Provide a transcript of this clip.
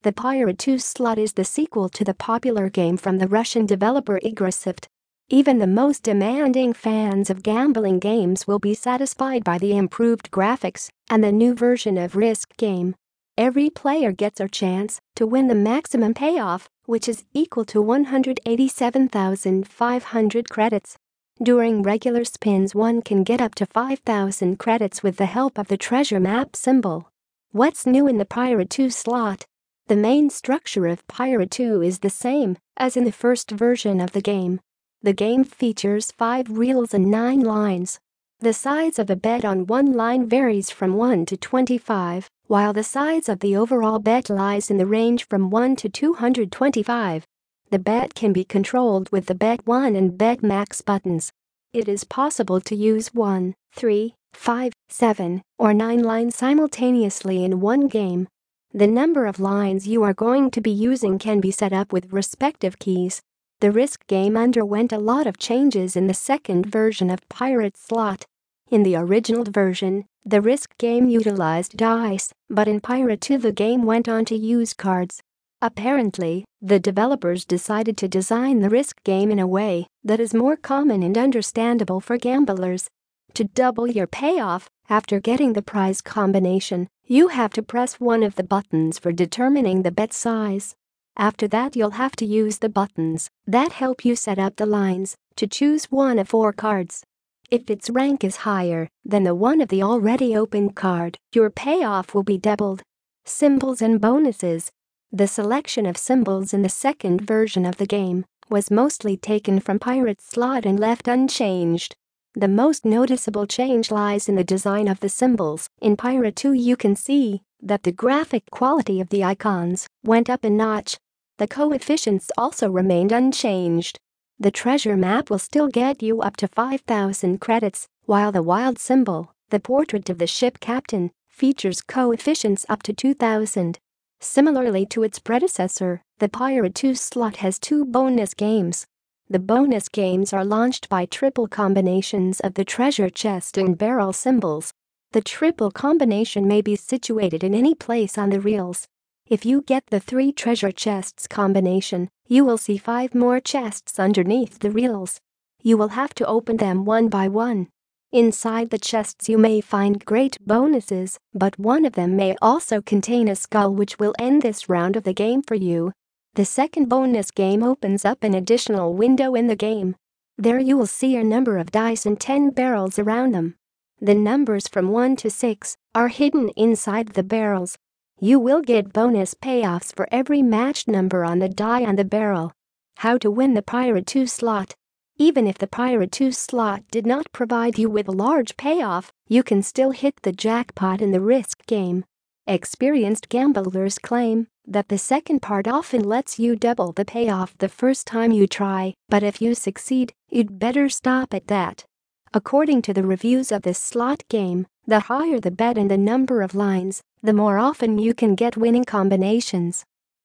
The Pirate 2 slot is the sequel to the popular game from the Russian developer Igrasift. Even the most demanding fans of gambling games will be satisfied by the improved graphics and the new version of Risk Game. Every player gets a chance to win the maximum payoff, which is equal to 187,500 credits. During regular spins, one can get up to 5,000 credits with the help of the treasure map symbol. What's new in the Pirate 2 slot? The main structure of Pirate 2 is the same as in the first version of the game. The game features 5 reels and 9 lines. The size of a bet on one line varies from 1 to 25, while the size of the overall bet lies in the range from 1 to 225. The bet can be controlled with the Bet 1 and Bet Max buttons. It is possible to use 1, 3, 5, 7, or 9 lines simultaneously in one game. The number of lines you are going to be using can be set up with respective keys. The Risk Game underwent a lot of changes in the second version of Pirate Slot. In the original version, the Risk Game utilized dice, but in Pirate 2 the game went on to use cards. Apparently, the developers decided to design the Risk Game in a way that is more common and understandable for gamblers. To double your payoff, after getting the prize combination, you have to press one of the buttons for determining the bet size. After that, you'll have to use the buttons that help you set up the lines to choose one of 4 cards. If its rank is higher than the one of the already opened card, your payoff will be doubled. Symbols and bonuses. The selection of symbols in the second version of the game was mostly taken from Pirate Slot and left unchanged. The most noticeable change lies in the design of the symbols. In Pirate 2 you can see that the graphic quality of the icons went up a notch. The coefficients also remained unchanged. The treasure map will still get you up to 5,000 credits, while the wild symbol, the portrait of the ship captain, features coefficients up to 2,000. Similarly to its predecessor, the Pirate 2 slot has 2 bonus games. The bonus games are launched by triple combinations of the treasure chest and barrel symbols. The triple combination may be situated in any place on the reels. If you get the 3 treasure chests combination, you will see 5 more chests underneath the reels. You will have to open them one by one. Inside the chests you may find great bonuses, but one of them may also contain a skull which will end this round of the game for you. The second bonus game opens up an additional window in the game. There you will see a number of dice and 10 barrels around them. The numbers from 1 to 6 are hidden inside the barrels. You will get bonus payoffs for every matched number on the die on the barrel. How to win the Pirate 2 slot. Even if the Pirate 2 slot did not provide you with a large payoff, you can still hit the jackpot in the Risk Game. Experienced gamblers claim that the second part often lets you double the payoff the first time you try, but if you succeed, you'd better stop at that. According to the reviews of this slot game, the higher the bet and the number of lines, the more often you can get winning combinations.